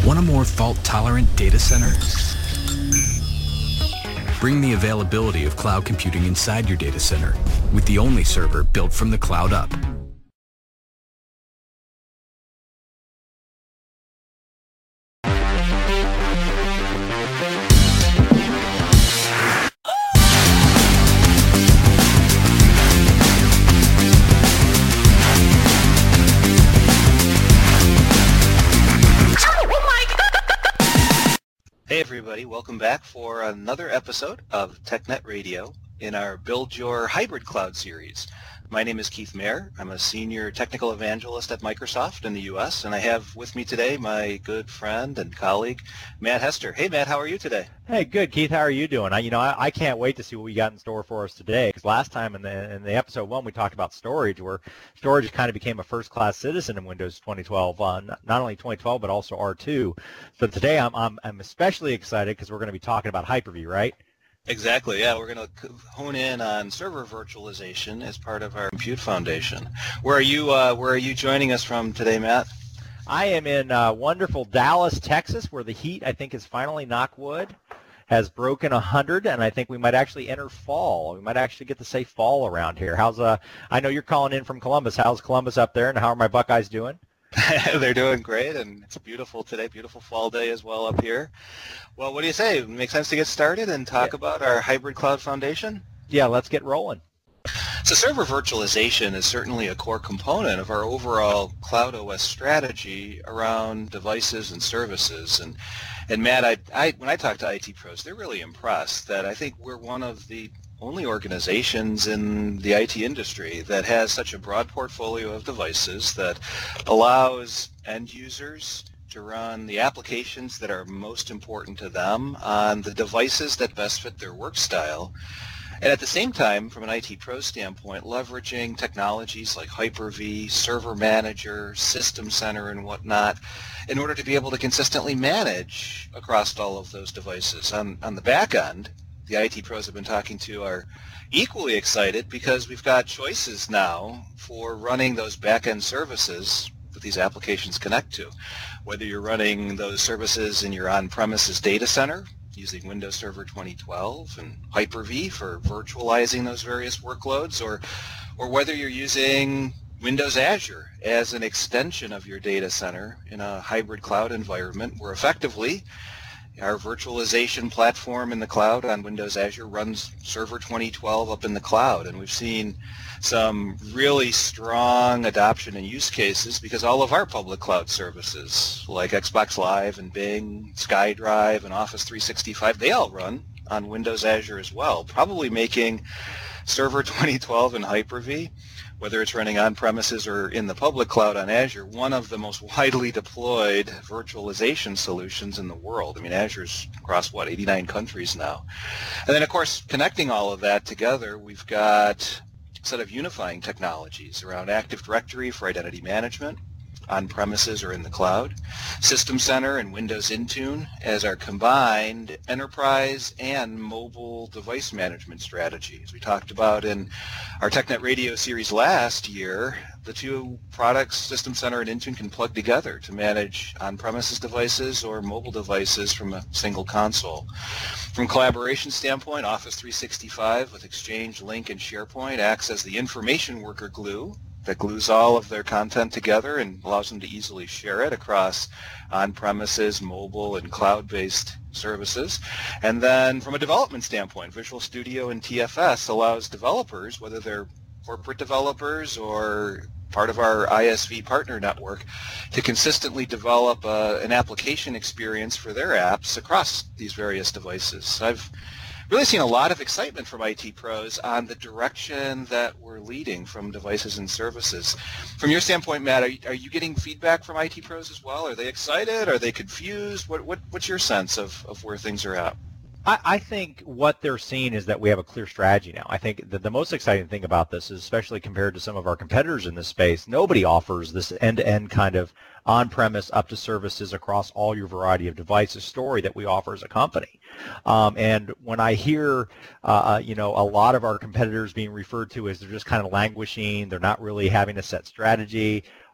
Want a more fault-tolerant data center? Bring the availability of cloud computing inside your data center with the only server built from the cloud up. Hey everybody, welcome back for another episode of TechNet Radio in our Build Your Hybrid Cloud series. My name is Keith Mayer. I'm a senior technical evangelist at Microsoft in the US, and I have with me today my good friend and colleague, Matt Hester. Hey Matt, how are you today? Hey, good, Keith. How are you doing? I can't wait to see what we got in store for us today, because last time in the episode 1 we talked about storage, where storage kind of became a first-class citizen in Windows 2012, not only 2012 but also R2. So today I'm especially excited because we're going to be talking about Hyper-V, right? Exactly, yeah. We're going to hone in on server virtualization as part of our Compute Foundation. Where are you joining us from today, Matt? I am in wonderful Dallas, Texas, where the heat, I think, is finally, knock wood, has broken 100, and I think we might actually enter fall. We might actually get to say fall around here. I know you're calling in from Columbus. How's Columbus up there, and how are my Buckeyes doing? They're doing great, and it's beautiful today, beautiful fall day as well up here. Well, what do you say? Make sense to get started and talk about our Hybrid Cloud Foundation? Yeah, let's get rolling. So server virtualization is certainly a core component of our overall Cloud OS strategy around devices and services. And Matt, when I talk to IT pros, they're really impressed that I think we're one of the only organizations in the IT industry that has such a broad portfolio of devices that allows end users to run the applications that are most important to them on the devices that best fit their work style. And at the same time, from an IT pro standpoint, leveraging technologies like Hyper-V, Server Manager, System Center, and whatnot in order to be able to consistently manage across all of those devices. On the back end, the IT pros I've been talking to are equally excited because we've got choices now for running those back-end services that these applications connect to. Whether you're running those services in your on-premises data center using Windows Server 2012 and Hyper-V for virtualizing those various workloads, or whether you're using Windows Azure as an extension of your data center in a hybrid cloud environment where effectively our virtualization platform in the cloud on Windows Azure runs Server 2012 up in the cloud, and we've seen some really strong adoption and use cases because all of our public cloud services like Xbox Live and Bing, SkyDrive, and Office 365, they all run on Windows Azure as well, probably making Server 2012 and Hyper-V, whether it's running on-premises or in the public cloud on Azure, one of the most widely deployed virtualization solutions in the world. I mean, Azure's across, 89 countries now. And then, of course, connecting all of that together, we've got a set of unifying technologies around Active Directory for identity management, on-premises or in the cloud, System Center and Windows Intune as our combined enterprise and mobile device management strategy. As we talked about in our TechNet Radio series last year, the two products, System Center and Intune, can plug together to manage on-premises devices or mobile devices from a single console. From a collaboration standpoint, Office 365 with Exchange, Lync, and SharePoint acts as the information worker glue that glues all of their content together and allows them to easily share it across on-premises, mobile, and cloud-based services. And then from a development standpoint, Visual Studio and TFS allows developers, whether they're corporate developers or part of our ISV partner network, to consistently develop an application experience for their apps across these various devices. I've really seen a lot of excitement from IT pros on the direction that we're leading from devices and services. From your standpoint, Matt, are you getting feedback from IT pros as well? Are they excited? Are they confused? What's your sense of where things are at? I think what they're seeing is that we have a clear strategy now. I think that the most exciting thing about this is, especially compared to some of our competitors in this space, nobody offers this end-to-end kind of on-premise up to services across all your variety of devices story that we offer as a company. And when I hear, a lot of our competitors being referred to as they're just kind of languishing, they're not really having a set strategy,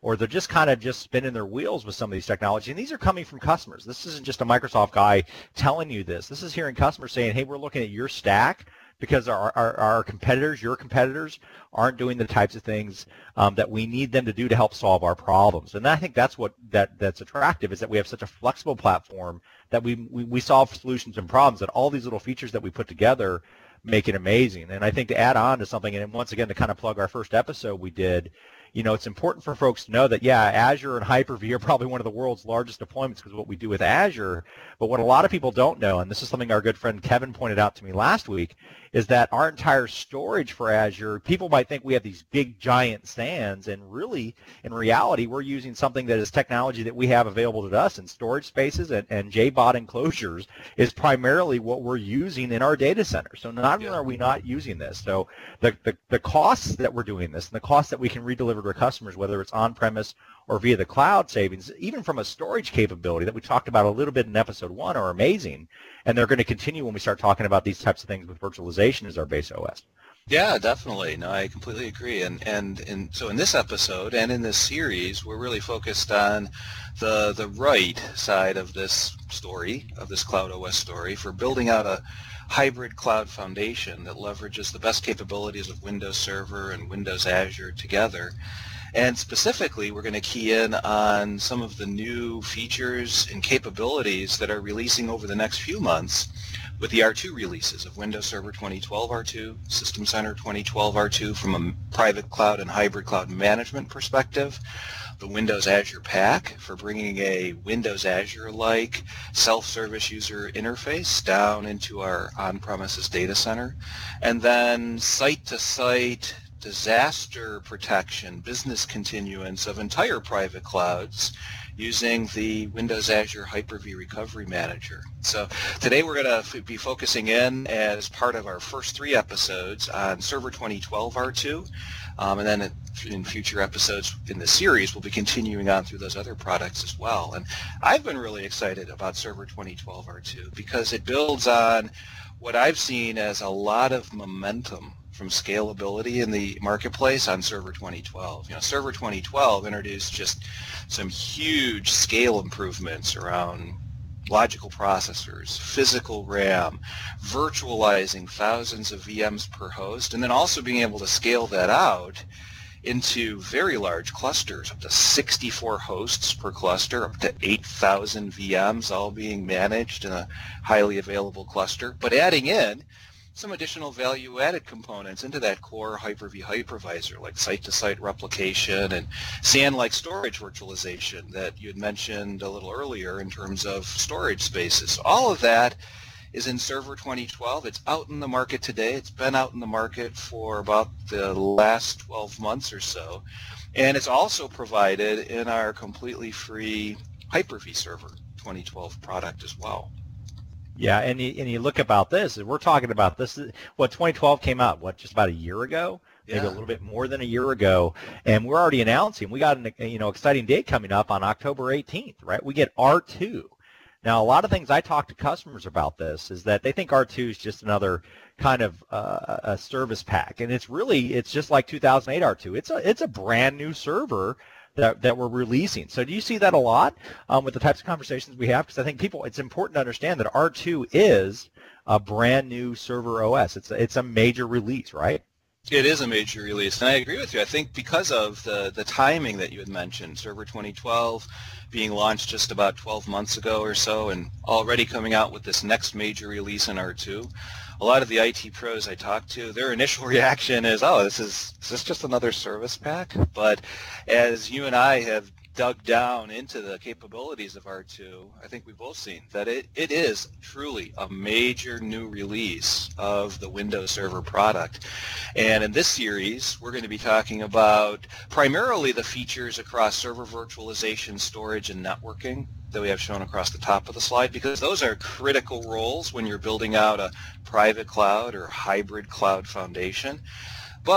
or they're just kind of just spinning their wheels with some of these technologies. And these are coming from customers. This isn't just a Microsoft guy telling you this. This is hearing customers saying, hey, we're looking at your stack because our competitors, your competitors, aren't doing the types of things that we need them to do to help solve our problems. And I think that's what that's attractive, is that we have such a flexible platform that we solve solutions and problems, that all these little features that we put together make it amazing. And I think to add on to something, and once again to kind of plug our first episode we did, it's important for folks to know that, yeah, Azure and Hyper-V are probably one of the world's largest deployments because of what we do with Azure. But what a lot of people don't know, and this is something our good friend Kevin pointed out to me last week, is that our entire storage for Azure, people might think we have these big giant SANs, and really, in reality, we're using something that is technology that we have available to us in storage spaces, and JBOD enclosures is primarily what we're using in our data center. So not only are we not using this, so the costs that we're doing this, and the costs that we can redeliver to our customers, whether it's on-premise or via the cloud savings, even from a storage capability that we talked about a little bit in episode 1, are amazing. And they're going to continue when we start talking about these types of things with virtualization as our base OS. Yeah, definitely. No, I completely agree. And so in this episode and in this series, we're really focused on the right side of this story, of this Cloud OS story, for building out a hybrid cloud foundation that leverages the best capabilities of Windows Server and Windows Azure together. And specifically, we're going to key in on some of the new features and capabilities that are releasing over the next few months with the R2 releases of Windows Server 2012 R2, System Center 2012 R2 from a private cloud and hybrid cloud management perspective, the Windows Azure Pack for bringing a Windows Azure-like self-service user interface down into our on-premises data center, and then site-to-site disaster protection, business continuance of entire private clouds using the Windows Azure Hyper-V Recovery Manager. So today we're going to be focusing in as part of our first 3 episodes on Server 2012 R2, and then in future episodes in the series we'll be continuing on through those other products as well. And I've been really excited about Server 2012 R2 because it builds on what I've seen as a lot of momentum from scalability in the marketplace on Server 2012. Server 2012 introduced just some huge scale improvements around logical processors, physical RAM, virtualizing thousands of VMs per host, and then also being able to scale that out into very large clusters, up to 64 hosts per cluster, up to 8,000 VMs all being managed in a highly available cluster, but adding in some additional value-added components into that core Hyper-V hypervisor, like site-to-site replication and SAN-like storage virtualization that you had mentioned a little earlier in terms of storage spaces. So all of that is in Server 2012. It's out in the market today. It's been out in the market for about the last 12 months or so. And it's also provided in our completely free Hyper-V Server 2012 product as well. Yeah, and you look about this, and we're talking about this, 2012 came out, just about a year ago? Maybe a little bit more than a year ago, and we're already announcing, we got an exciting date coming up on October 18th, right? We get R2. Now, a lot of things I talk to customers about this is that they think R2 is just another kind of a service pack, and it's just like 2008 R2. It's a brand new server that we're releasing. So do you see that a lot with the types of conversations we have? Because I think it's important to understand that R2 is a brand new server OS. It's a major release, right? It is a major release, and I agree with you. I think because of the timing that you had mentioned, Server 2012 being launched just about 12 months ago or so, and already coming out with this next major release in R2, a lot of the IT pros I talk to, their initial reaction is, is this just another service pack? But as you and I have dug down into the capabilities of R2, I think we've both seen that it is truly a major new release of the Windows Server product. And in this series, we're going to be talking about primarily the features across server virtualization, storage, and networking that we have shown across the top of the slide, because those are critical roles when you're building out a private cloud or hybrid cloud foundation. But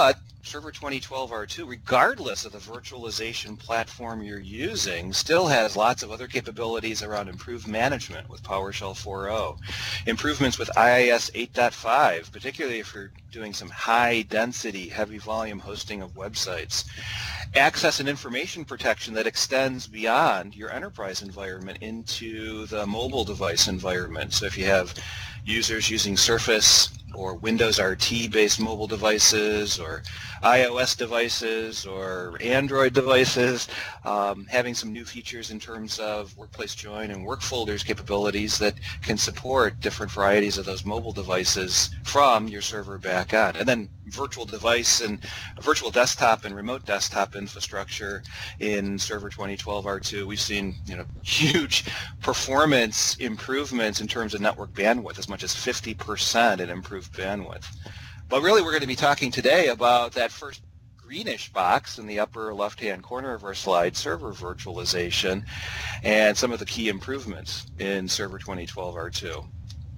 Server 2012 R2, regardless of the virtualization platform you're using, still has lots of other capabilities around improved management with PowerShell 4.0, improvements with IIS 8.5, particularly if you're doing some high-density, heavy-volume hosting of websites, access and information protection that extends beyond your enterprise environment into the mobile device environment. So if you have users using Surface or Windows RT-based mobile devices or iOS devices or Android devices, having some new features in terms of Workplace Join and Work Folders capabilities that can support different varieties of those mobile devices from your server back on. And then virtual device and virtual desktop and remote desktop infrastructure in Server 2012 R2. We've seen huge performance improvements in terms of network bandwidth, as much as 50% in improved bandwidth. But really we're going to be talking today about that first greenish box in the upper left-hand corner of our slide, server virtualization, and some of the key improvements in Server 2012 R2.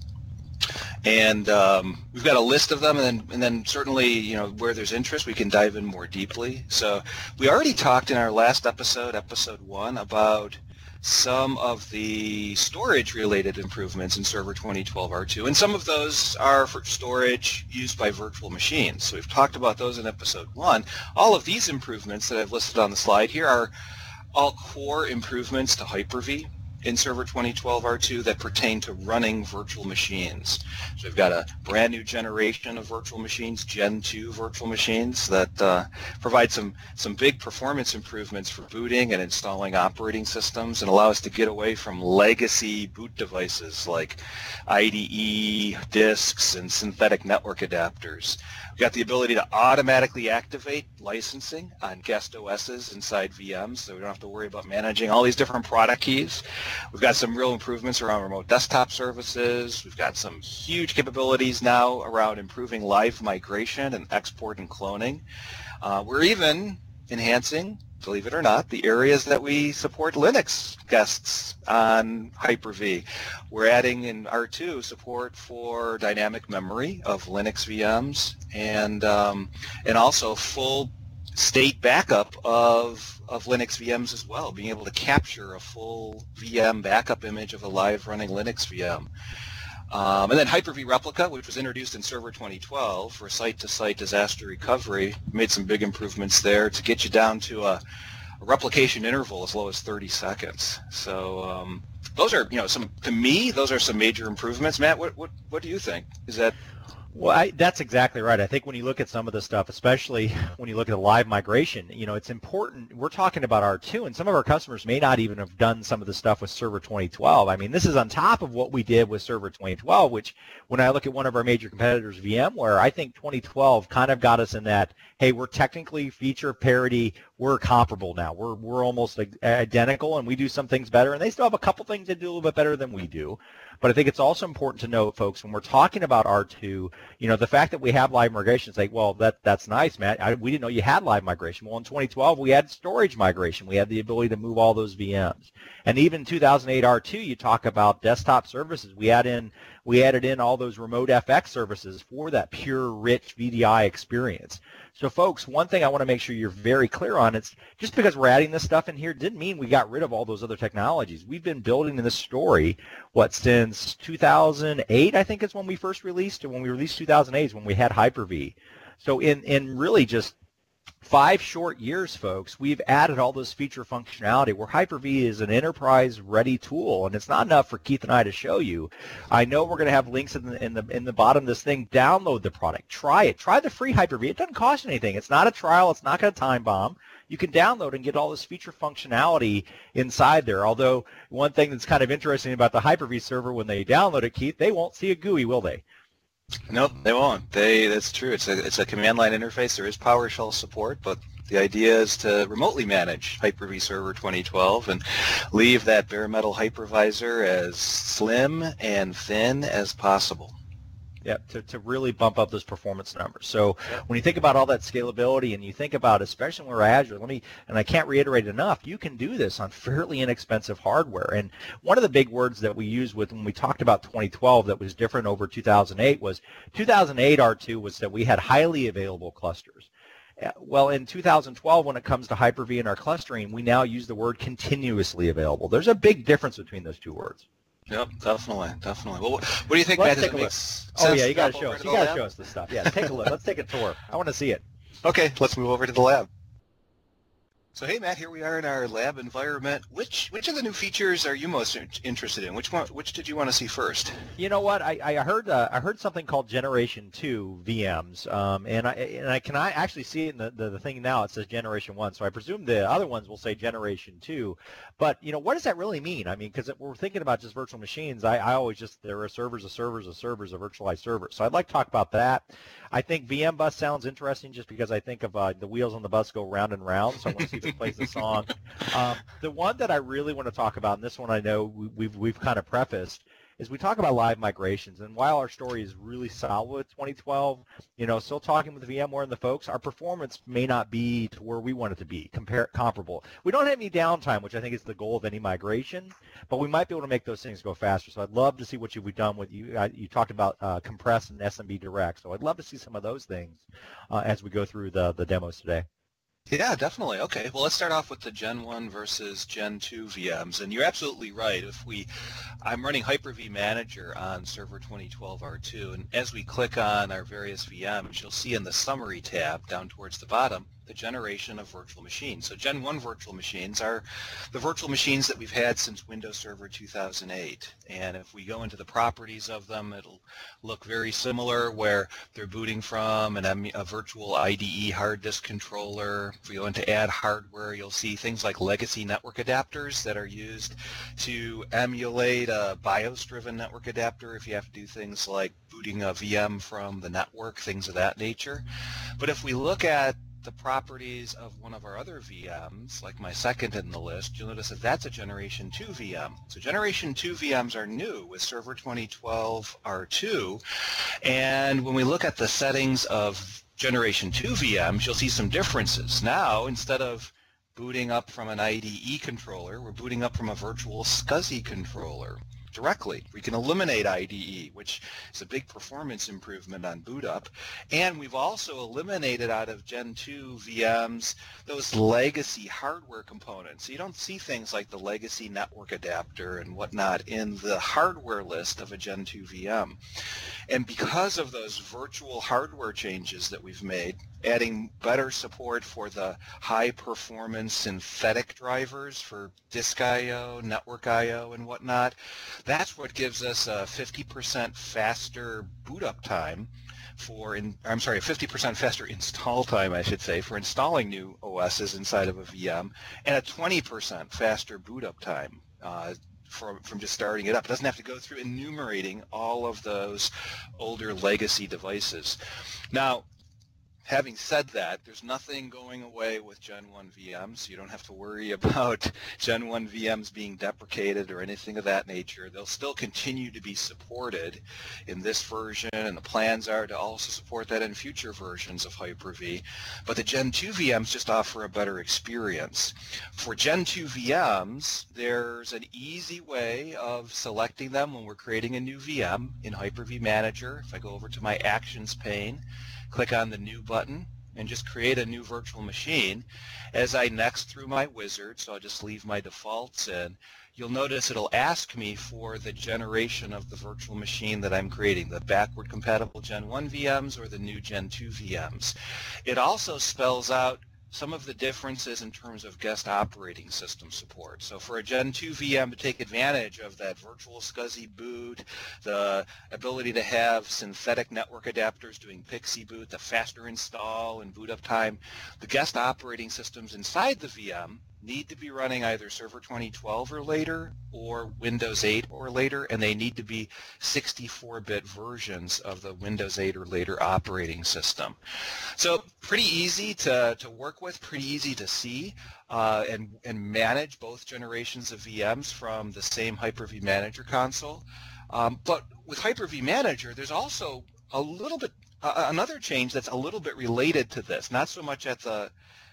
And we've got a list of them, and then certainly, where there's interest, we can dive in more deeply. So we already talked in our last episode, episode 1, about some of the storage-related improvements in Server 2012 R2, and some of those are for storage used by virtual machines. So we've talked about those in episode 1. All of these improvements that I've listed on the slide here are all core improvements to Hyper-V in Server 2012 R2 that pertain to running virtual machines. So we've got a brand new generation of virtual machines, Gen 2 virtual machines, that provide some big performance improvements for booting and installing operating systems and allow us to get away from legacy boot devices like IDE disks and synthetic network adapters. We've got the ability to automatically activate licensing on guest OSs inside VMs, so we don't have to worry about managing all these different product keys. We've got some real improvements around remote desktop services. We've got some huge capabilities now around improving live migration and export and cloning. We're even enhancing, believe it or not, the areas that we support Linux guests on Hyper-V. We're adding in R2 support for dynamic memory of Linux VMs and also full state backup of Linux VMs as well, being able to capture a full VM backup image of a live running Linux VM. And then Hyper-V Replica, which was introduced in Server 2012 for site-to-site disaster recovery, made some big improvements there to get you down to a replication interval as low as 30 seconds. So those are, to me, those are some major improvements. Matt, what do you think? Is that... Well, that's exactly right. I think when you look at some of the stuff, especially when you look at the live migration, it's important. We're talking about R2, and some of our customers may not even have done some of the stuff with Server 2012. I mean, this is on top of what we did with Server 2012, which when I look at one of our major competitors, VMware, I think 2012 kind of got us in that, hey, we're technically feature parity. We're comparable now. We're almost identical, and we do some things better, and they still have a couple things that do a little bit better than we do. But I think it's also important to note, folks, when we're talking about R2, the fact that we have live migration, it's like, well, that's nice, Matt. We didn't know you had live migration. Well, in 2012, we had storage migration. We had the ability to move all those VMs. And even in 2008 R2, you talk about desktop services. We added in all those remote FX services for that pure, rich VDI experience. So, folks, one thing I want to make sure you're very clear on, it's just because we're adding this stuff in here didn't mean we got rid of all those other technologies. We've been building this story, since 2008, I think is when we first released, and when we released 2008 is when we had Hyper-V. So in really just 5 short years, folks, we've added all this feature functionality where Hyper-V is an enterprise-ready tool, and it's not enough for Keith and I to show you. I know we're going to have links in the bottom of this thing. Download the product. Try it. Try the free Hyper-V. It doesn't cost anything. It's not a trial. It's not going to time bomb. You can download and get all this feature functionality inside there. Although one thing that's kind of interesting about the Hyper-V server, when they download it, Keith, they won't see a GUI, will they? No, they won't. That's true. It's a command line interface. There is PowerShell support, but the idea is to remotely manage Hyper-V Server 2012 and leave that bare metal hypervisor as slim and thin as possible. Yeah, to really bump up those performance numbers. So when you think about all that scalability, and you think about, especially when we're Azure, and I can't reiterate enough, you can do this on fairly inexpensive hardware. And one of the big words that we used when we talked about 2012 that was different over 2008 was 2008 R2 was that we had highly available clusters. Well, in 2012, when it comes to Hyper-V and our clustering, we now use the word continuously available. There's a big difference between those two words. Yep, definitely. Well, what do you think, Let's Matt? take a look. Oh yeah, you got to show us. You got to show us this stuff. Yeah, take a look. Let's take a tour. I want to see it. Okay, let's move over to the lab. So hey Matt, here we are in our lab environment. Which of the new features are you most interested in? Which did you want to see first? You know what? I heard something called Generation 2 VMs, and I can actually see it in the thing now. It says Generation 1, so I presume the other ones will say Generation 2. But you know, what does that really mean? I mean, because we're thinking about just virtual machines. I always just there are servers, a virtualized server. So I'd like to talk about that. I think VM Bus sounds interesting just because I think of the wheels on the bus go round and round. So I want to see if it plays the song. The one that I really want to talk about, and this one I know we've kind of prefaced, is we talk about live migrations. And while our story is really solid with 2012, you know, still talking with VMware and the folks, our performance may not be to where we want it to be, comparable. We don't have any downtime, which I think is the goal of any migration, but we might be able to make those things go faster. So I'd love to see what you've done with you. You talked about Compress and SMB Direct, so I'd love to see some of those things as we go through the demos today. Yeah, definitely. Okay, well, let's start off with the Gen 1 versus Gen 2 VMs. And you're absolutely right. I'm running Hyper-V Manager on Server 2012 R2, and as we click on our various VMs, you'll see in the Summary tab down towards the bottom the generation of virtual machines. So Gen 1 virtual machines are the virtual machines that we've had since Windows Server 2008. And if we go into the properties of them, it'll look very similar, where they're booting from a virtual IDE hard disk controller. If we go into add hardware, you'll see things like legacy network adapters that are used to emulate a BIOS-driven network adapter if you have to do things like booting a VM from the network, things of that nature. But if we look at the properties of one of our other VMs, like my second in the list, you'll notice that that's a Generation 2 VM. So Generation 2 VMs are new with Server 2012 R2, and when we look at the settings of Generation 2 VMs, you'll see some differences. Now, instead of booting up from an IDE controller, we're booting up from a virtual SCSI controller directly. We can eliminate IDE, which is a big performance improvement on boot up. And we've also eliminated out of Gen 2 VMs those legacy hardware components. So you don't see things like the legacy network adapter and whatnot in the hardware list of a Gen 2 VM. And because of those virtual hardware changes that we've made, adding better support for the high-performance synthetic drivers for disk I/O, network I/O, and whatnot, that's what gives us a 50% faster boot up time a 50% faster install time, I should say, for installing new OSs inside of a VM, and a 20% faster boot up time from just starting it up. It doesn't have to go through enumerating all of those older legacy devices. Now, having said that, there's nothing going away with Gen 1 VMs. You don't have to worry about Gen 1 VMs being deprecated or anything of that nature. They'll still continue to be supported in this version, and the plans are to also support that in future versions of Hyper-V. But the Gen 2 VMs just offer a better experience. For Gen 2 VMs, there's an easy way of selecting them when we're creating a new VM in Hyper-V Manager. If I go over to my Actions pane, click on the New button, and just create a new virtual machine. As I next through my wizard, so I'll just leave my defaults in, you'll notice it'll ask me for the generation of the virtual machine that I'm creating, the backward compatible Gen 1 VMs or the new Gen 2 VMs. It also spells out some of the differences in terms of guest operating system support. So for a Gen 2 VM to take advantage of that virtual SCSI boot, the ability to have synthetic network adapters doing PXE boot, the faster install and boot up time, the guest operating systems inside the VM need to be running either Server 2012 or later or Windows 8 or later, and they need to be 64-bit versions of the Windows 8 or later operating system. So pretty easy to work with, pretty easy to see and manage both generations of VMs from the same Hyper-V Manager console. But with Hyper-V Manager, there's also a little bit another change that's a little bit related to this, not so much at the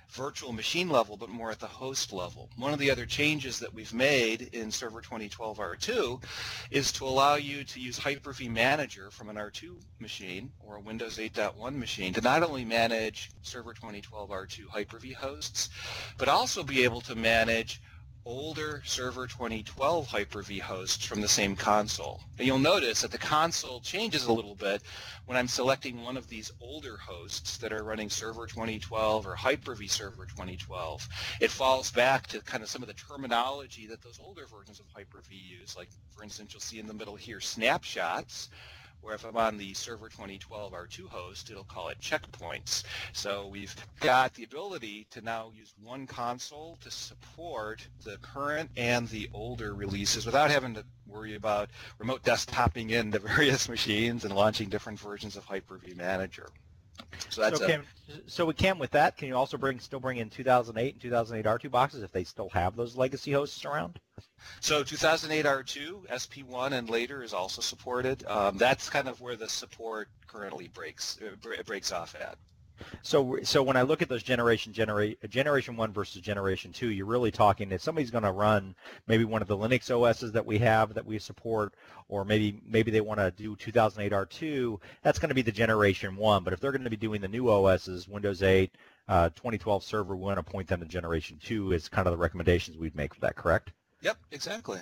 virtual machine level, but more at the host level. One of the other changes that we've made in Server 2012 R2 is to allow you to use Hyper-V Manager from an R2 machine or a Windows 8.1 machine to not only manage Server 2012 R2 Hyper-V hosts, but also be able to manage older Server 2012 Hyper-V hosts from the same console. And you'll notice that the console changes a little bit when I'm selecting one of these older hosts that are running Server 2012 or Hyper-V Server 2012. It falls back to kind of some of the terminology that those older versions of Hyper-V use. Like, for instance, you'll see in the middle here snapshots, where if I'm on the Server 2012 R2 host, it'll call it checkpoints. So we've got the ability to now use one console to support the current and the older releases without having to worry about remote desktoping into various machines and launching different versions of Hyper-V Manager. So that's with that, can you also still bring in 2008 and 2008 R2 boxes if they still have those legacy hosts around? So 2008 R2, SP1, and later is also supported. That's kind of where the support currently breaks off at. So when I look at those generation 1 versus generation 2, you're really talking if somebody's going to run maybe one of the Linux OSs that we have that we support, or maybe they want to do 2008 R2, that's going to be the generation 1. But if they're going to be doing the new OSs, Windows 8, 2012 Server, we want to point them to generation 2 is kind of the recommendations we'd make for that, correct? Yep, exactly.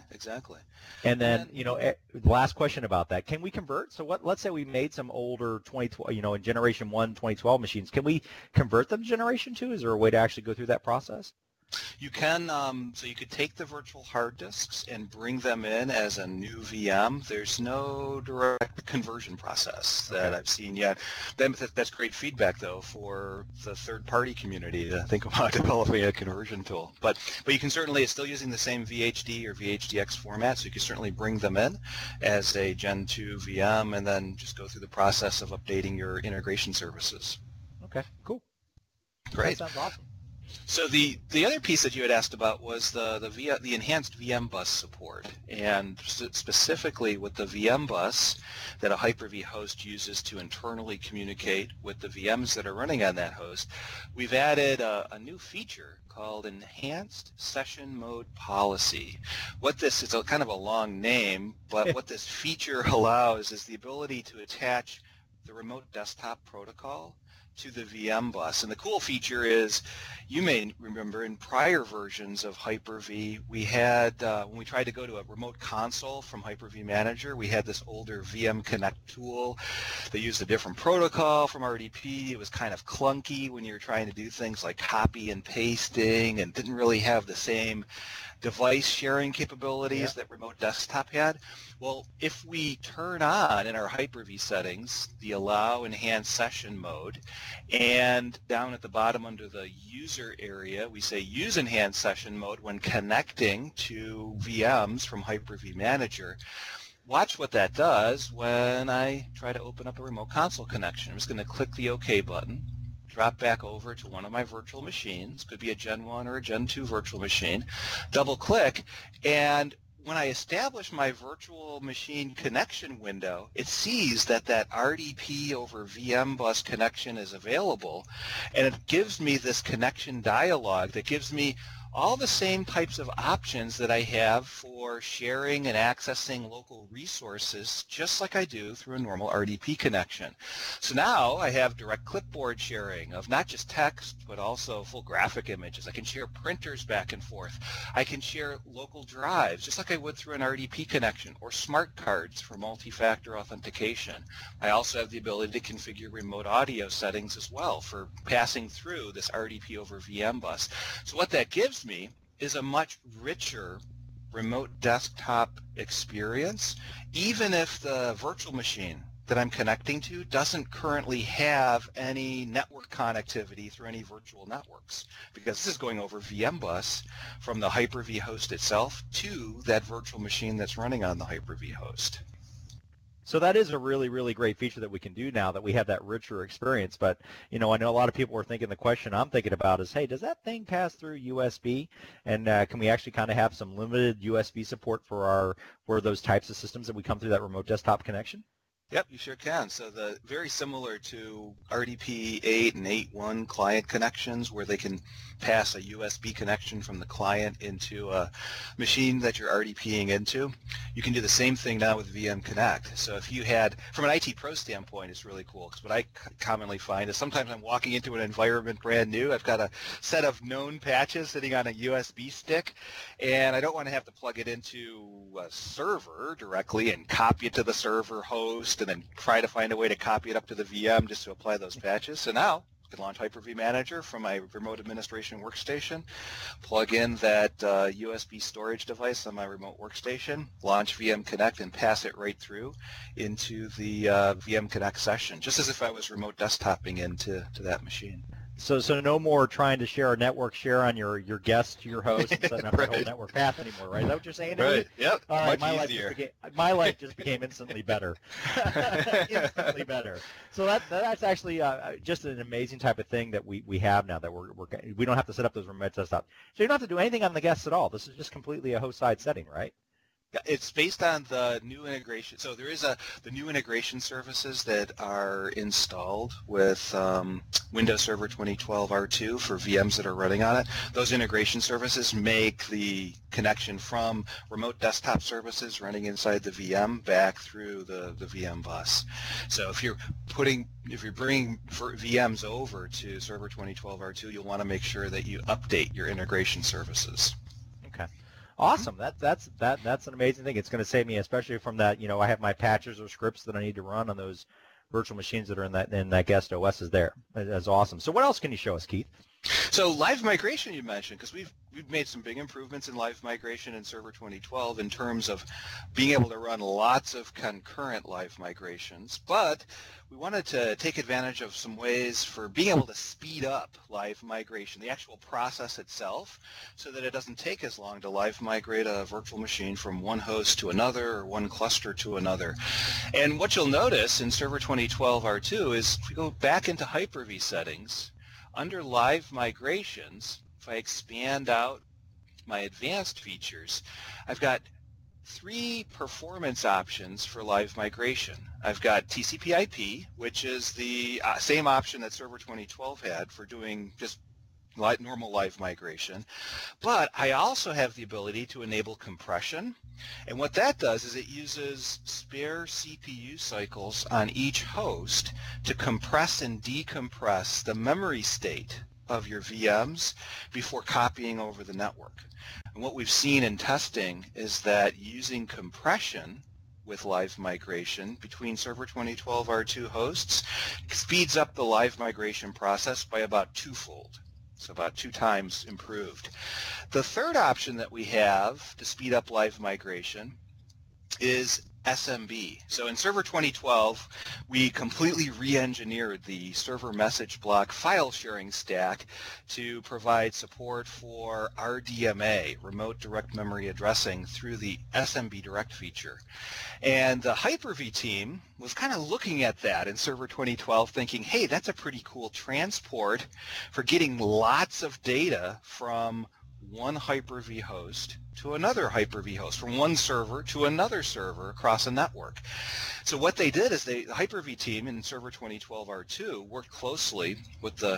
And then, the last question about that, can we convert? So let's say we made some older 2012, in generation 1, 2012 machines. Can we convert them to generation 2? Is there a way to actually go through that process? You can, so you could take the virtual hard disks and bring them in as a new VM. There's no direct conversion process that I've seen yet. That's great feedback, though, for the third-party community to think about developing a conversion tool. But you can certainly, it's still using the same VHD or VHDX format, so you can certainly bring them in as a Gen 2 VM and then just go through the process of updating your integration services. Okay, cool. Great. That sounds awesome. So the other piece that you had asked about was the enhanced VM bus support, and specifically with the VM bus that a Hyper-V host uses to internally communicate with the VMs that are running on that host. We've added a new feature called Enhanced Session Mode Policy. It's a kind of a long name, but what this feature allows is the ability to attach the remote desktop protocol to the VM bus. And the cool feature is, you may remember in prior versions of Hyper-V, we had, when we tried to go to a remote console from Hyper-V Manager, we had this older VM Connect tool that used a different protocol from RDP. It was kind of clunky when you were trying to do things like copy and pasting, and didn't really have the same device sharing capabilities that remote desktop had. Well, if we turn on in our Hyper-V settings the allow enhanced session mode, and down at the bottom under the user area we say use enhanced session mode when connecting to VMs from Hyper-V Manager, watch what that does when I try to open up a remote console connection. I'm just going to click the OK button, drop back over to one of my virtual machines, could be a Gen 1 or a Gen 2 virtual machine, double click, and when I establish my virtual machine connection window, it sees that RDP over VM bus connection is available, and it gives me this connection dialog that gives me all the same types of options that I have for sharing and accessing local resources, just like I do through a normal RDP connection. So now I have direct clipboard sharing of not just text, but also full graphic images. I can share printers back and forth. I can share local drives, just like I would through an RDP connection, or smart cards for multi-factor authentication. I also have the ability to configure remote audio settings as well for passing through this RDP over VM bus. So what that gives me is a much richer remote desktop experience, even if the virtual machine that I'm connecting to doesn't currently have any network connectivity through any virtual networks, because this is going over VM bus from the Hyper-V host itself to that virtual machine that's running on the Hyper-V host. So that is a really, really great feature that we can do now that we have that richer experience. But, I know a lot of people are thinking, the question I'm thinking about is, hey, does that thing pass through USB? And can we actually kind of have some limited USB support for those types of systems that we come through that remote desktop connection? Yep, you sure can. So the very similar to RDP 8 and 8.1 client connections, where they can pass a USB connection from the client into a machine that you're RDPing into. You can do the same thing now with VM Connect. So if you had, from an IT pro standpoint, it's really cool, because what I commonly find is sometimes I'm walking into an environment brand new. I've got a set of known patches sitting on a USB stick, and I don't want to have to plug it into a server directly and copy it to the server host and then try to find a way to copy it up to the VM just to apply those patches. So now I can launch Hyper-V Manager from my remote administration workstation, plug in that USB storage device on my remote workstation, launch VM Connect, and pass it right through into the VM Connect session, just as if I was remote desktoping into that machine. So no more trying to share a network share on your guest to your host and setting up Right. a whole network path anymore, right? Is that what you're saying? Right. Yep. All right, Much easier. my life just became instantly better. Instantly better. So that's actually just an amazing type of thing that we have now, that we don't have to set up those remote desktops. So you don't have to do anything on the guests at all. This is just completely a host side setting, right? It's based on the new integration. So there is the new integration services that are installed with Windows Server 2012 R2 for VMs that are running on it. Those integration services make the connection from remote desktop services running inside the VM back through the VM bus. So if you're bringing VMs over to Server 2012 R2, you'll want to make sure that you update your integration services. Okay. Awesome. That's an amazing thing. It's going to save me, especially from that, I have my patches or scripts that I need to run on those virtual machines that are in that guest OS is there. That's awesome. So what else can you show us, Keith? So live migration you mentioned, because we've made some big improvements in live migration in Server 2012 in terms of being able to run lots of concurrent live migrations, but we wanted to take advantage of some ways for being able to speed up live migration, the actual process itself, so that it doesn't take as long to live migrate a virtual machine from one host to another or one cluster to another. And what you'll notice in Server 2012 R2 is if we go back into Hyper-V settings, under live migrations, if I expand out my advanced features, I've got 3 performance options for live migration. I've got TCP/IP, which is the same option that Server 2012 had for doing just normal live migration, but I also have the ability to enable compression, and what that does is it uses spare CPU cycles on each host to compress and decompress the memory state of your VMs before copying over the network. And what we've seen in testing is that using compression with live migration between Server 2012 R2 hosts speeds up the live migration process by about 2-fold. So about 2 times improved. The third option that we have to speed up live migration is SMB. So in Server 2012, we completely re-engineered the server message block file sharing stack to provide support for RDMA, Remote Direct Memory Addressing, through the SMB Direct feature. And the Hyper-V team was kind of looking at that in Server 2012 thinking, hey, that's a pretty cool transport for getting lots of data from one Hyper-V host to another Hyper-V host, from one server to another server across a network. So what they did is the Hyper-V team in Server 2012 R2 worked closely with the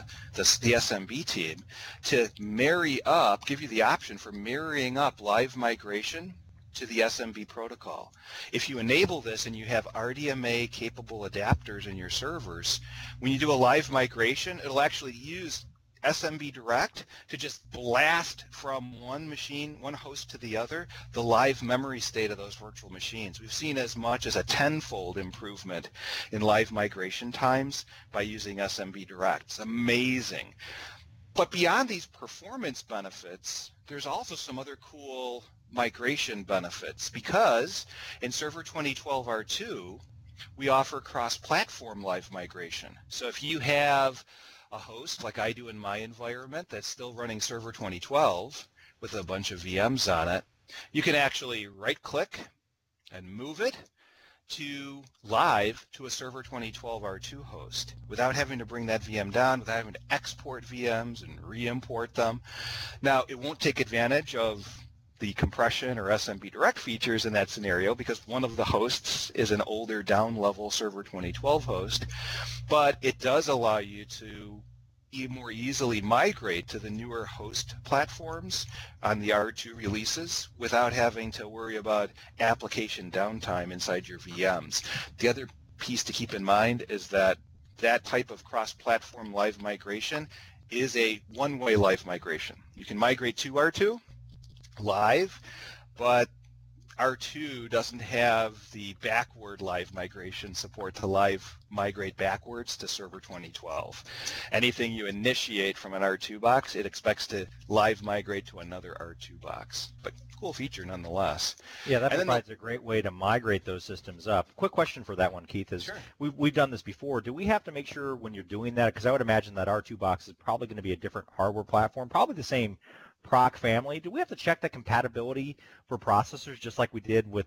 SMB team to give you the option for marrying up live migration to the SMB protocol. If you enable this and you have RDMA capable adapters in your servers, when you do a live migration, it'll actually use SMB Direct to just blast from one machine, one host to the other, the live memory state of those virtual machines. We've seen as much as a 10-fold improvement in live migration times by using SMB Direct. It's amazing. But beyond these performance benefits, there's also some other cool migration benefits, because in Server 2012 R2, we offer cross-platform live migration. So if you have a host, like I do in my environment, that's still running Server 2012 with a bunch of VMs on it, you can actually right-click and move it to live to a Server 2012 R2 host without having to bring that VM down, without having to export VMs and re-import them. Now, it won't take advantage of the compression or SMB direct features in that scenario because one of the hosts is an older down-level Server 2012 host, but it does allow you to more easily migrate to the newer host platforms on the R2 releases without having to worry about application downtime inside your VMs. The other piece to keep in mind is that that type of cross-platform live migration is a one-way live migration. You can migrate to R2 live, but R2 doesn't have the backward live migration support to live migrate backwards to Server 2012. Anything you initiate from an R2 box, it expects to live migrate to another R2 box. But cool feature nonetheless. Yeah, that provides a great way to migrate those systems up. Quick question for that one, Keith, is Sure. we've done this before. Do we have to make sure when you're doing that, because I would imagine that R2 box is probably going to be a different hardware platform, probably the same proc family. Do we have to check the compatibility for processors just like we did with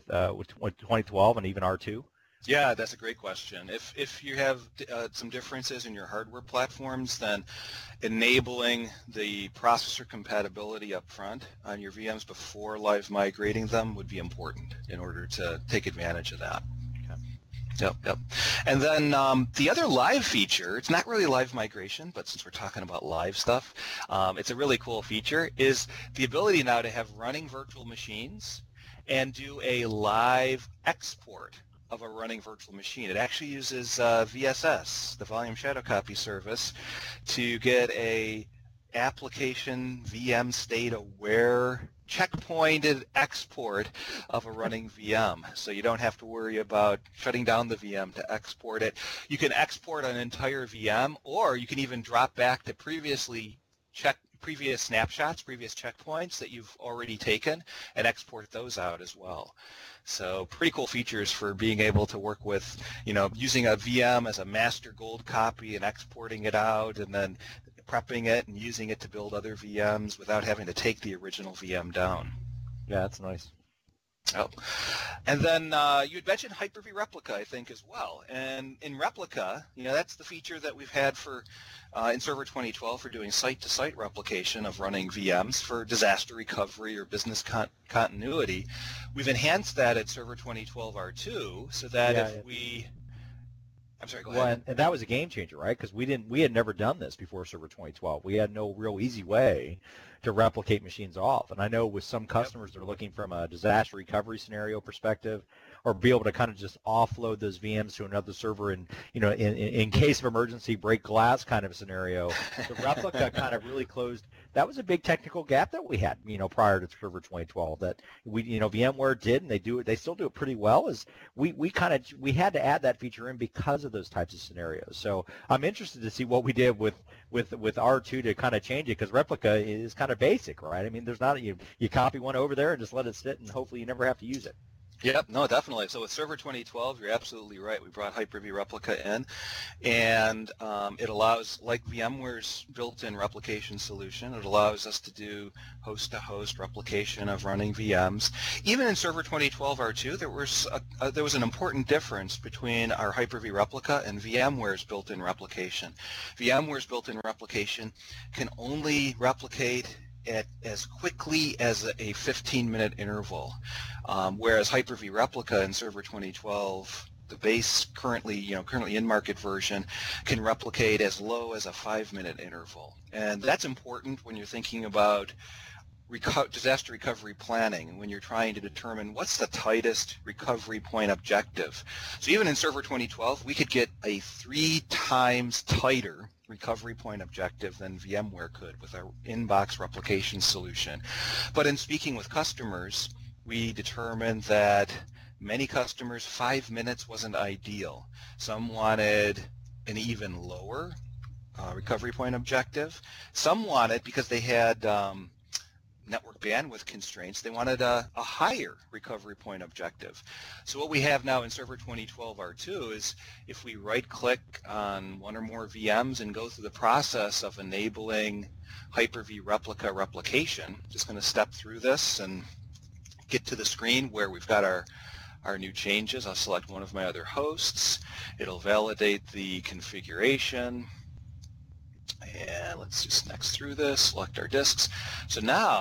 2012 and even R2? Yeah, that's a great question. If you have some differences in your hardware platforms, then enabling the processor compatibility up front on your VMs before live migrating them would be important in order to take advantage of that. Yep. And then the other live feature, it's not really live migration, but since we're talking about live stuff, it's a really cool feature, is the ability now to have running virtual machines and do a live export of a running virtual machine. It actually uses VSS, the Volume Shadow Copy service, to get a application VM state aware checkpointed export of a running VM. So you don't have to worry about shutting down the VM to export it. You can export an entire VM, or you can even drop back to previous snapshots, previous checkpoints that you've already taken, and export those out as well. So pretty cool features for being able to work with, using a VM as a master gold copy and exporting it out, and then prepping it and using it to build other VMs without having to take the original VM down. Yeah, that's nice. Oh. And then you had mentioned Hyper-V Replica, I think, as well. And in Replica, that's the feature that we've had for in Server 2012 for doing site-to-site replication of running VMs for disaster recovery or business continuity. We've enhanced that at Server 2012 R2 so that I'm sorry, go ahead. And that was a game changer, right? Because we had never done this before Server 2012. We had no real easy way to replicate machines off. And I know with some customers, they're looking from a disaster recovery scenario perspective, or be able to kind of just offload those VMs to another server and, in case of emergency, break glass kind of a scenario. The Replica kind of really closed. That was a big technical gap that we had, prior to Server 2012 that VMware did, and they still do it pretty well. Is we had to add that feature in because of those types of scenarios. So I'm interested to see what we did with R2 to kind of change it, because Replica is kind of basic, right? I mean, there's not you copy one over there and just let it sit, and hopefully you never have to use it. Yep, no, definitely. So with Server 2012, you're absolutely right. We brought Hyper-V Replica in, and it allows, like VMware's built-in replication solution, it allows us to do host-to-host replication of running VMs. Even in Server 2012 R2, there was an important difference between our Hyper-V Replica and VMware's built-in replication. VMware's built-in replication can only replicate at as quickly as a 15-minute interval, whereas Hyper-V Replica in Server 2012, the base currently in-market version, can replicate as low as a 5-minute interval. And that's important when you're thinking about disaster recovery planning, when you're trying to determine what's the tightest recovery point objective. So even in Server 2012, we could get a 3 times tighter recovery point objective than VMware could with our in-box replication solution. But in speaking with customers, we determined that many customers, 5 minutes wasn't ideal. Some wanted an even lower recovery point objective. Some wanted, because they had network bandwidth constraints, they wanted a higher recovery point objective. So what we have now in Server 2012 R2 is if we right-click on one or more VMs and go through the process of enabling Hyper-V Replica replication, just going to step through this and get to the screen where we've got our new changes. I'll select one of my other hosts. It'll validate the configuration. And let's just next through this, select our disks. So now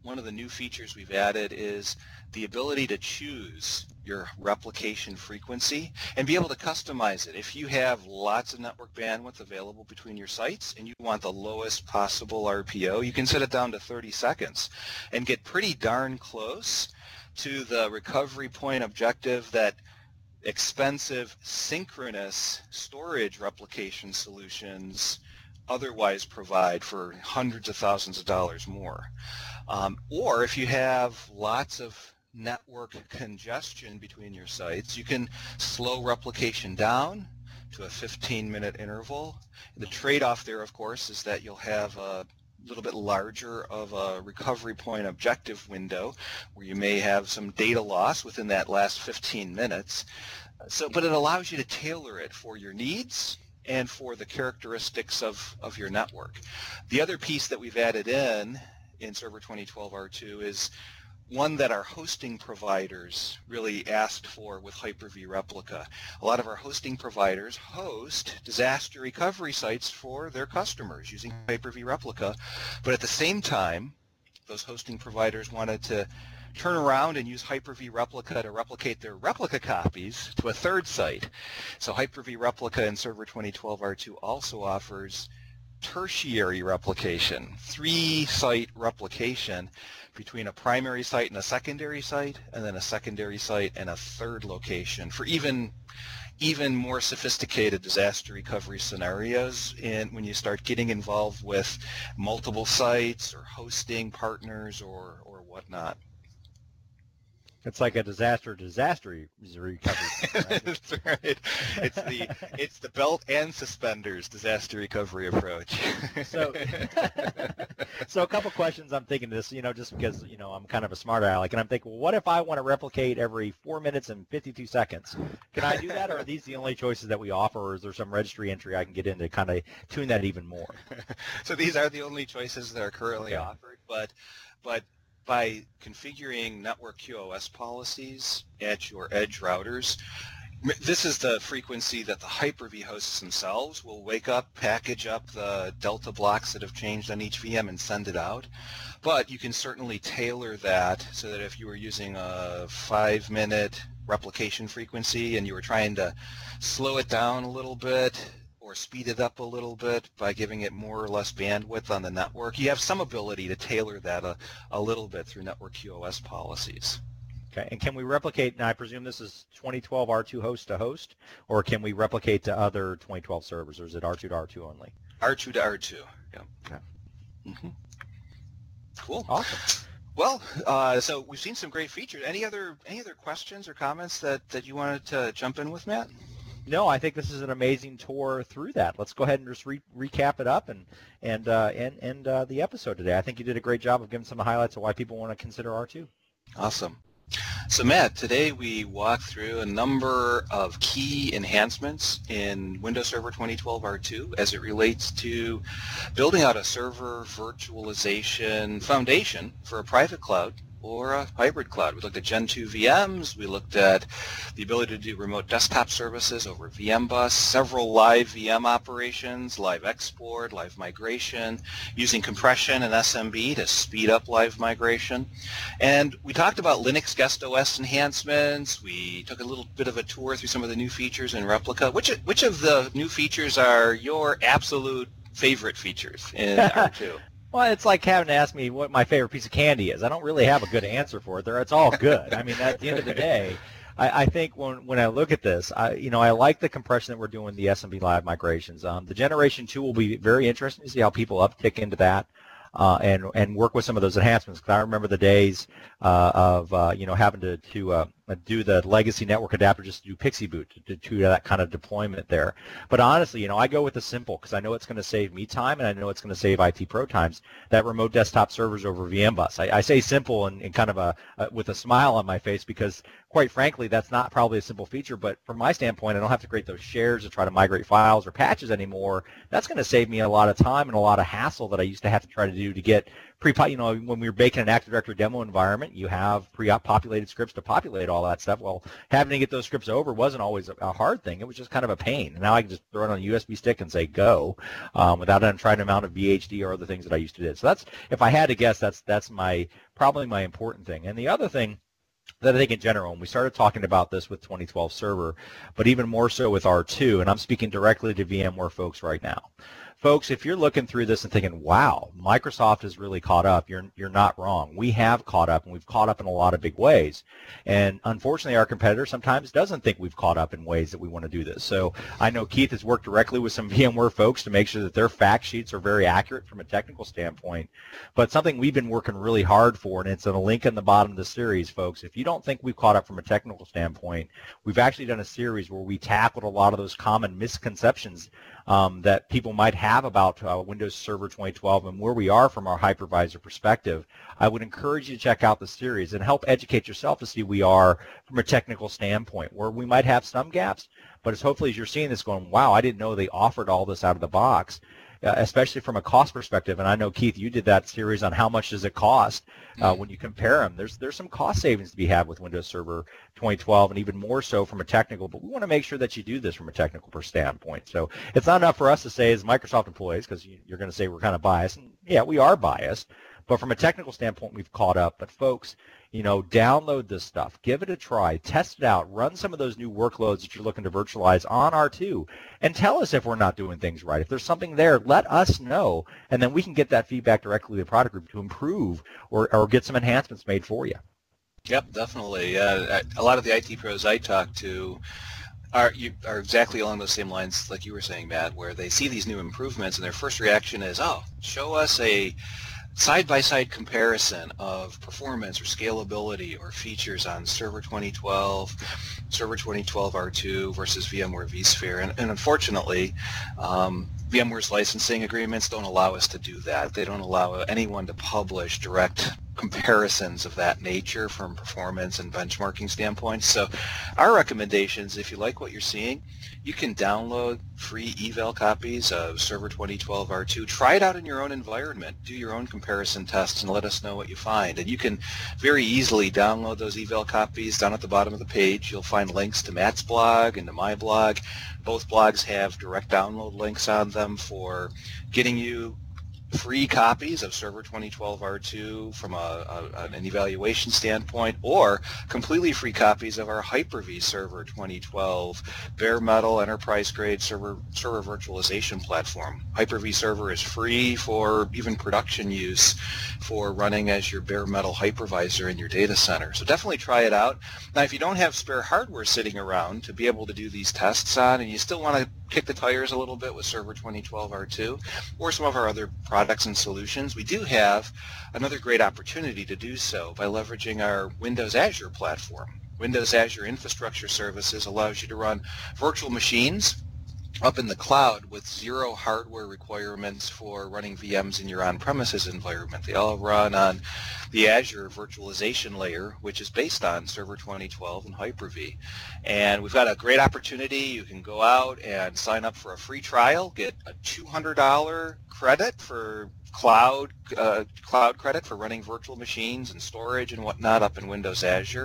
one of the new features we've added is the ability to choose your replication frequency and be able to customize it. If you have lots of network bandwidth available between your sites and you want the lowest possible RPO, you can set it down to 30 seconds and get pretty darn close to the recovery point objective that expensive synchronous storage replication solutions otherwise provide for hundreds of thousands of dollars more. Or if you have lots of network congestion between your sites, you can slow replication down to a 15-minute interval. The trade-off there, of course, is that you'll have a little bit larger of a recovery point objective window where you may have some data loss within that last 15 minutes. But it allows you to tailor it for your needs and for the characteristics of your network. The other piece that we've added in Server 2012 R2 is one that our hosting providers really asked for with Hyper-V Replica. A lot of our hosting providers host disaster recovery sites for their customers using Hyper-V Replica, but at the same time, those hosting providers wanted to turn around and use Hyper-V Replica to replicate their replica copies to a third site. So Hyper-V Replica in Server 2012 R2 also offers tertiary replication, 3-site replication between a primary site and a secondary site, and then a secondary site and a third location for even more sophisticated disaster recovery scenarios, and when you start getting involved with multiple sites or hosting partners or whatnot. It's like a disaster recovery. Right? That's right. It's the belt and suspenders disaster recovery approach. So a couple questions I'm thinking this, just because, I'm kind of a smart aleck, and I'm thinking, well, what if I want to replicate every 4 minutes and 52 seconds? Can I do that, or are these the only choices that we offer, or is there some registry entry I can get in to kind of tune that even more? So these are the only choices that are currently offered, but by configuring network QoS policies at your edge routers, this is the frequency that the Hyper-V hosts themselves will wake up, package up the Delta blocks that have changed on each VM and send it out. But you can certainly tailor that so that if you were using a 5-minute replication frequency and you were trying to slow it down a little bit or speed it up a little bit by giving it more or less bandwidth on the network, you have some ability to tailor that a little bit through network QoS policies. Okay, and can we replicate, and I presume this is 2012 R2 host to host, or can we replicate to other 2012 servers, or is it R2 to R2 only? R2 to R2, yeah. Okay. Mm-hmm. Cool. Awesome. Well, so we've seen some great features. Any other questions or comments that you wanted to jump in with, Matt? No, I think this is an amazing tour through that. Let's go ahead and just recap it up and end the episode today. I think you did a great job of giving some highlights of why people want to consider R2. Awesome. So Matt, today we walked through a number of key enhancements in Windows Server 2012 R2 as it relates to building out a server virtualization foundation for a private cloud or a hybrid cloud. We looked at Gen 2 VMs, we looked at the ability to do remote desktop services over VM bus, several live VM operations, live export, live migration, using compression and SMB to speed up live migration. And we talked about Linux guest OS enhancements. We took a little bit of a tour through some of the new features in Replica. Which of the new features are your absolute favorite features in R2? Well, it's like having to ask me what my favorite piece of candy is. I don't really have a good answer for it. It's all good. I mean, at the end of the day, I think when I look at this, I like the compression that we're doing, the SMB live migrations. The Generation 2 will be very interesting to see how people uptick into that. And work with some of those enhancements, because I remember the days of having to do the legacy network adapter just to do Pixie Boot to do that kind of deployment there. But honestly, I go with the simple because I know it's going to save me time and I know it's going to save IT Pro times. That remote desktop servers over VM bus. I say simple and kind of with a smile on my face because, quite frankly, that's not probably a simple feature. But from my standpoint, I don't have to create those shares to try to migrate files or patches anymore. That's going to save me a lot of time and a lot of hassle that I used to have to try to do to get when we were baking an Active Directory demo environment, you have pre-populated scripts to populate all that stuff. Well, having to get those scripts over wasn't always a hard thing. It was just kind of a pain. And now I can just throw it on a USB stick and say go, without a trying amount of VHD or other things that I used to do. So that's, if I had to guess, that's probably my important thing. And the other thing that I think in general, and we started talking about this with 2012 Server, but even more so with R2, and I'm speaking directly to VMware folks right now. Folks, if you're looking through this and thinking, wow, Microsoft has really caught up, you're not wrong. We have caught up, and we've caught up in a lot of big ways. And unfortunately, our competitor sometimes doesn't think we've caught up in ways that we want to do this. So I know Keith has worked directly with some VMware folks to make sure that their fact sheets are very accurate from a technical standpoint. But something we've been working really hard for, and it's in a link in the bottom of the series, folks, if you don't think we've caught up from a technical standpoint, we've actually done a series where we tackled a lot of those common misconceptions that people might have about Windows Server 2012 and where we are from our hypervisor perspective. I would encourage you to check out the series and help educate yourself to see we are from a technical standpoint, where we might have some gaps, but as hopefully as you're seeing this going, wow, I didn't know they offered all this out of the box. Especially from a cost perspective, and I know, Keith, you did that series on how much does it cost when you compare them. There's some cost savings to be had with Windows Server 2012, and even more so from a technical, but we want to make sure that you do this from a technical standpoint. So it's not enough for us to say as Microsoft employees, because you're going to say we're kind of biased, and yeah, we are biased, but from a technical standpoint, we've caught up. But folks, download this stuff, give it a try, test it out, run some of those new workloads that you're looking to virtualize on R2, and tell us if we're not doing things right. If there's something there, let us know, and then we can get that feedback directly to the product group to improve or get some enhancements made for you. Yep, definitely. A lot of the IT pros I talk to are exactly along those same lines like you were saying, Matt, where they see these new improvements and their first reaction is, oh, show us a side-by-side comparison of performance or scalability or features on Server 2012, Server 2012 R2 versus VMware vSphere. And unfortunately, VMware's licensing agreements don't allow us to do that. They don't allow anyone to publish direct comparisons of that nature from performance and benchmarking standpoints. So our recommendations, if you like what you're seeing, you can download free eval copies of Server 2012 R2. Try it out in your own environment. Do your own comparison tests and let us know what you find. And you can very easily download those eval copies. Down at the bottom of the page, you'll find links to Matt's blog and to my blog. Both blogs have direct download links on them for getting you free copies of Server 2012 R2 from an evaluation standpoint, or completely free copies of our Hyper-V Server 2012 bare metal enterprise grade server virtualization platform. Hyper-V Server is free for even production use for running as your bare metal hypervisor in your data center. So definitely try it out. Now, if you don't have spare hardware sitting around to be able to do these tests on, and you still want to kick the tires a little bit with Server 2012 R2 or some of our other products and solutions, we do have another great opportunity to do so by leveraging our Windows Azure platform. Windows Azure Infrastructure Services allows you to run virtual machines up in the cloud with zero hardware requirements for running VMs in your on-premises environment. They all run on the Azure virtualization layer, which is based on Server 2012 and Hyper-V. And we've got a great opportunity. You can go out and sign up for a free trial, get a $200 credit for cloud credit for running virtual machines and storage and whatnot up in Windows Azure.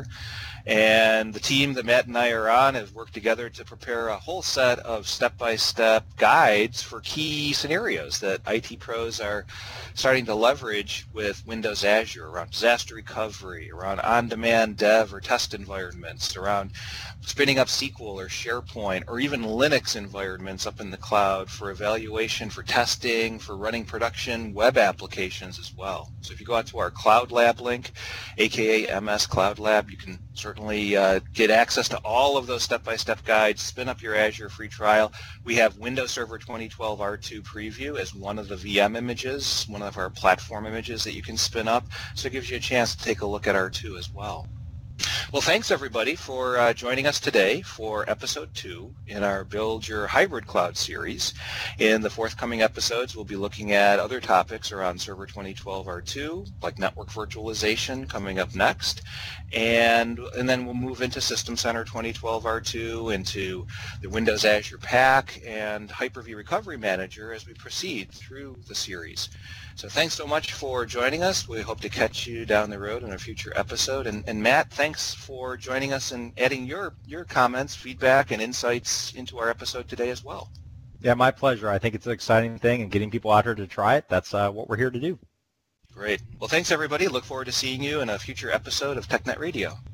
And the team that Matt and I are on have worked together to prepare a whole set of step-by-step guides for key scenarios that IT pros are starting to leverage with Windows Azure around disaster recovery, around on-demand dev or test environments, around spinning up SQL or SharePoint or even Linux environments up in the cloud for evaluation, for testing, for running production web applications as well. So if you go out to our Cloud Lab link, aka MS Cloud Lab, you can certainly get access to all of those step-by-step guides, spin up your Azure free trial. We have Windows Server 2012 R2 preview as one of the VM images, one of our platform images that you can spin up. So it gives you a chance to take a look at R2 as well. Well, thanks everybody for joining us today for episode 2 in our Build Your Hybrid Cloud series. In the forthcoming episodes, we'll be looking at other topics around Server 2012 R2, like network virtualization coming up next, and then we'll move into System Center 2012 R2, into the Windows Azure PAC, and Hyper-V Recovery Manager as we proceed through the series. So thanks so much for joining us. We hope to catch you down the road in a future episode. And Matt, thanks for joining us and adding your comments, feedback, and insights into our episode today as well. Yeah, my pleasure. I think it's an exciting thing, and getting people out here to try it, that's what we're here to do. Great. Well, thanks, everybody. Look forward to seeing you in a future episode of TechNet Radio.